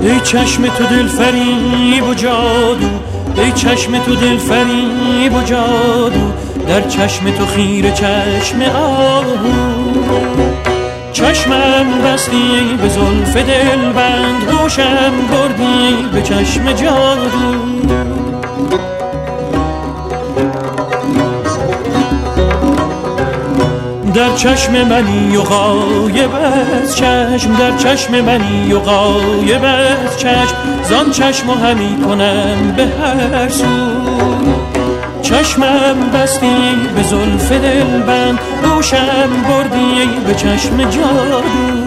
ای چشم تو دل فریب و جادو، ای چشم تو دل فریب و جادو، در چشم تو خیره چشم آهو. چشمم بستی به زلف دلبند، گوشم بردی به چشم جادو. در چشم منی و غایب از چشم، در چشم منی و غایب از چشم، زان چشم همی کنم به هر سو. چشمم بستی به زلف دلبند، گوشم بردی به چشم جادو.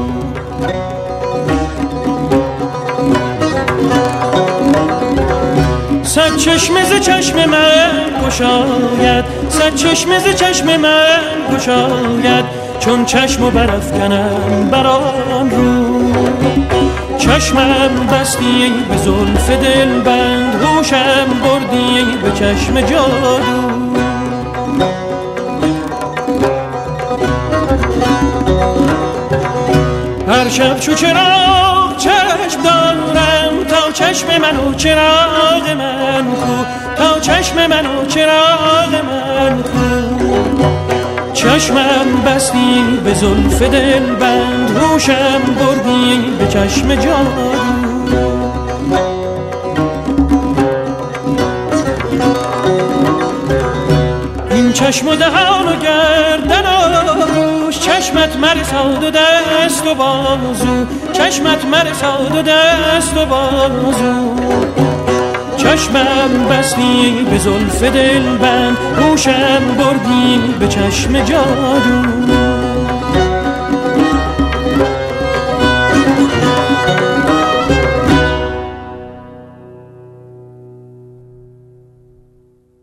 صد چشمه ز چشم من گشاید، صد چشمه ز چشم من گشاید، چون چشمو برافکنم بر آن رو. چشمم بستی به زلف دلبند، گوشم بردی به چشم جادو. هر شب چو چراغ چشم دارم، تا چشم منو چراغ من کو، تا چشم منو چراغ من کو. چشمم بستی به زلف دلبند، گوشم بردی به چشم جادو. این چشم و دهان و گردن آروش، چشمت مرساد و دست و بازو، چشمت مرساد و دست و بازو. چشمم بستی به زلف دلبند، گوشم بردی به چشم جادو.